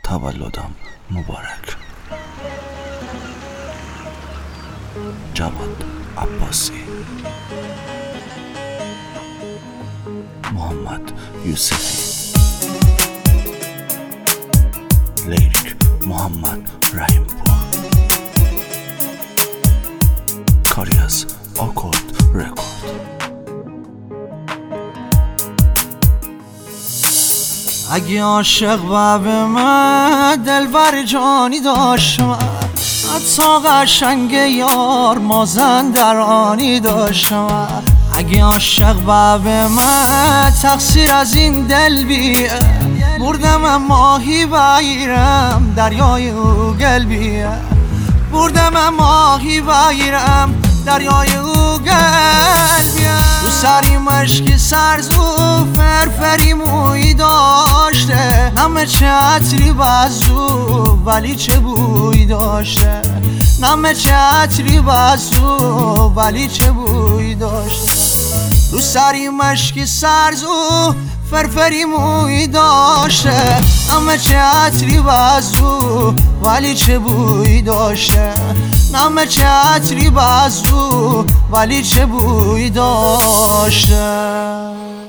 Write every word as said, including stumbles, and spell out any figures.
تولدم مبارک. جواد عباسی. محمد یوسفی. لیک محمد رحیم پور. کاری از آکورد رکورد. اگه عاشق و به من دلبر جانی داشت، من حتی قشنگ یار مازندرانی داشت. من اگه عاشق و به من تقصیر از این دل بیه، بردم ماهی بگیرم دریای او گل بیه، بردم ماهی بگیرم دریای او گل بیه. رو سری مشکی سرزو فرفری موی داشته، نمه چه عطری بزو ولی چه بوی داشته، نمه چه عطری بزو ولی چه بوی داشته. رو سری مشکی سرزو فرفری موی داشته، نمه چه عطری بزو ولی چه بوی داشته، نمه چه عطری بزو ولی چه بوی داشته.